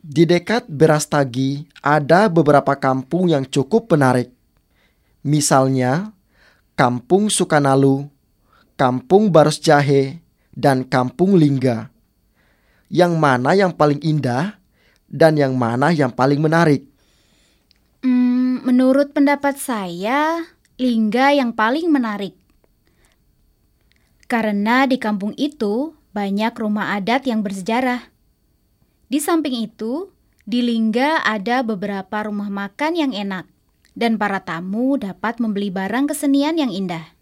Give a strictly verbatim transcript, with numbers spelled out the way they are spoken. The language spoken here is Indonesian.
Di dekat Berastagi ada beberapa kampung yang cukup menarik. Misalnya, Kampung Sukanalu, Kampung Baros Jahe, dan Kampung Lingga. Yang mana yang paling indah dan yang mana yang paling menarik? Hmm, menurut pendapat saya, Lingga yang paling menarik. Karena di kampung itu banyak rumah adat yang bersejarah. Di samping itu, di Lingga ada beberapa rumah makan yang enak, dan para tamu dapat membeli barang kesenian yang indah.